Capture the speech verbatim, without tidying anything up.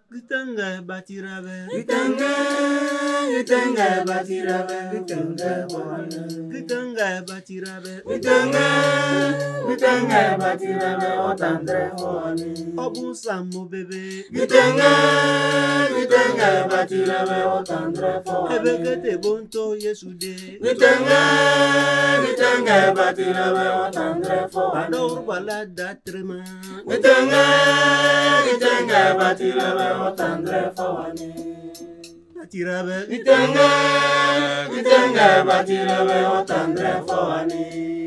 Gitanga batirabe. Gitanga, gitanga batirabe, gitanga wana. Gitanga batirabe. Gitanga, gitanga batirabe, otandre wana. Obu samu bebe. Gitanga, gitanga batirabe, otandre wana. Ebekete bonto yesude. Gitanga, gitanga batirabe, otandre wana. Ador bala datrema. Gitanga, gitanga batirabe, otandre wana. Batirabe. Gitanga, gitanga batirabe, otandre wana.